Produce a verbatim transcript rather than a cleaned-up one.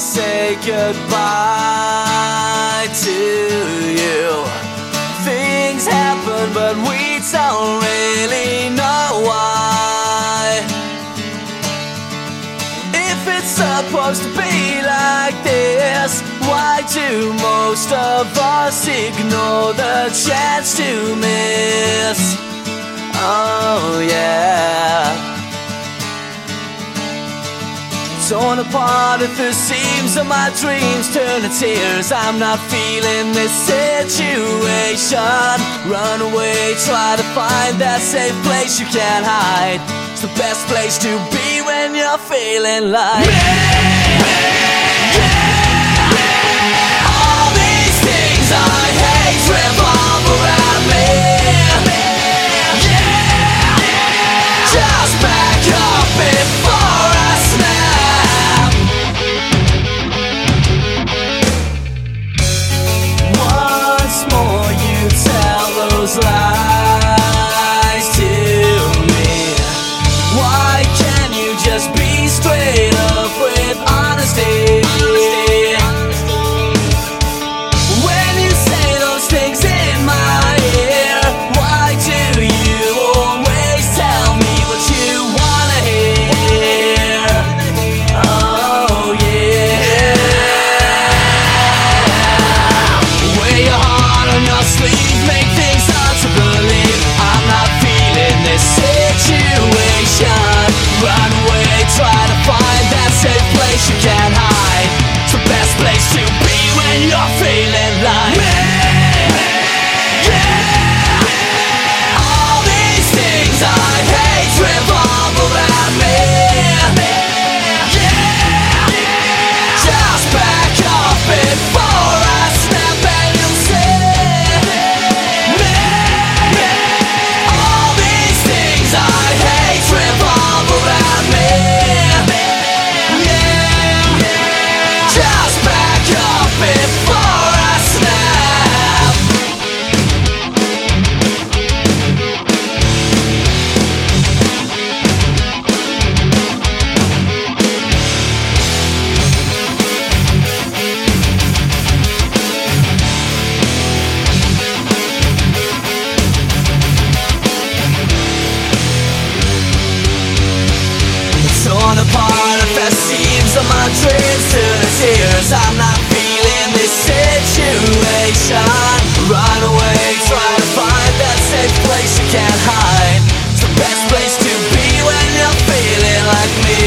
say goodbye to you. Things happen, but we don't really know why. If it's supposed to be like this, why do most of us ignore the chance to miss? Oh yeah. Torn apart at the seams of my dreams turn to tears. I'm not feeling this situation. Run away, try to find that safe place you can't hide. It's the best place to be when you're feeling like me. Yeah. All these things I hate revolve around me. Yeah. Just back up before I snap. Those lies to me. Why can't you just be straight up with honesty? When you say those things in my ear, why do you always tell me what you wanna hear? Oh yeah. Wear your heart on your sleeve, make things hard to believe. I'm not feeling this situation. Run away, try to find that safe place you can't hide. It's the best place to be when you're feeling like me. Yeah. All these things I hate revolve around me. Yeah. Just back up before I snap and you'll see. Torn apart at the seams of my dreams to the tears. I'm not feeling this situation. Run away, try to find that safe place you can't hide. It's the best place to be when you're feeling like me.